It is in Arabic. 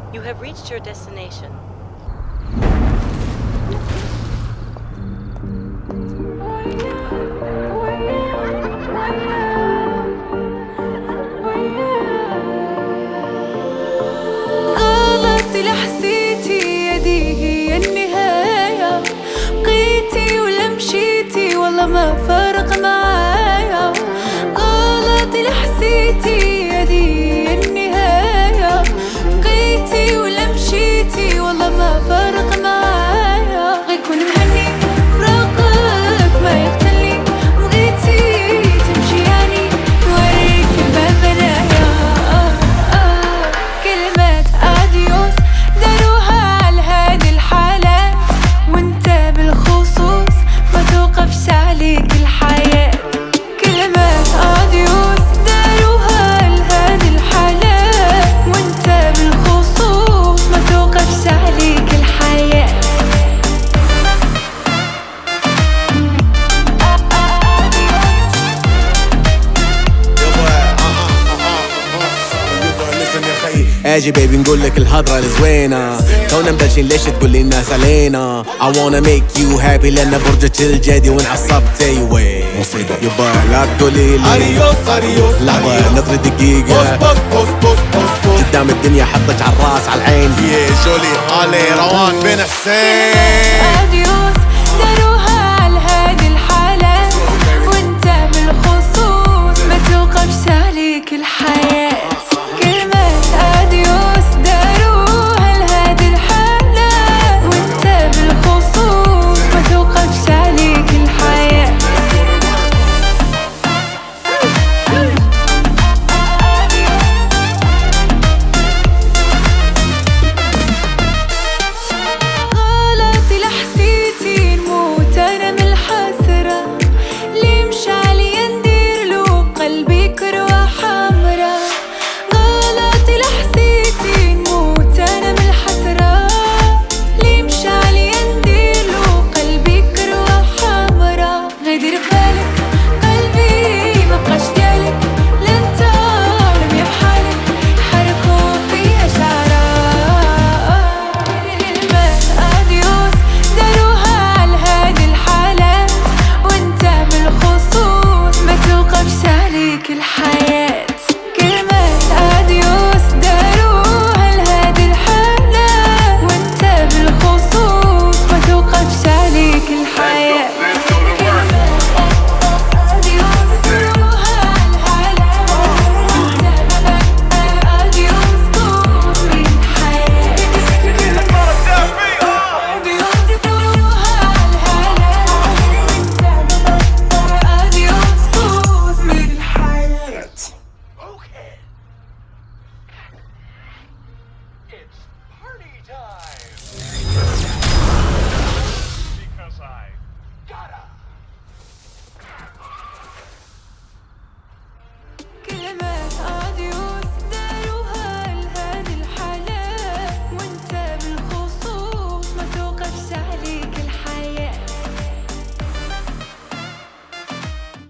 You have reached your destination. غلط اللي حسيتي يا دي هي النهاية، بقيتي ولا مشيتي والله ما فرق معايا. غلط اللي حسيتي يا دي هي النهاية، بقيتي ولا مشيتي والله ما فرق معايا. غيكون مهني فراقك ما يقتلني، بغيتي تمشي يعني نوريك الباب بنايا. كلمات اديوس داروها على هذه الحالات، وانت بالخصوص ما توقفش عليك الحياة. كلمات اديوس داروها على هذه الحالات، وانت بالخصوص ما توقفش عليك الحياة. اجي بيبي نقول لك الهضرة الزوينة، تونا مبلشين ليش تقول لي الناس علينا. I wanna make you happy لأن برجك الجدي وانعصبت ايوه مصيبة. يبا لا تقولي لي اريوس لحظة نظرة دقيقة، بوس قدام الدنيا حطك عالراس عالعين. يا جولي علي روان بن حسين. اديوس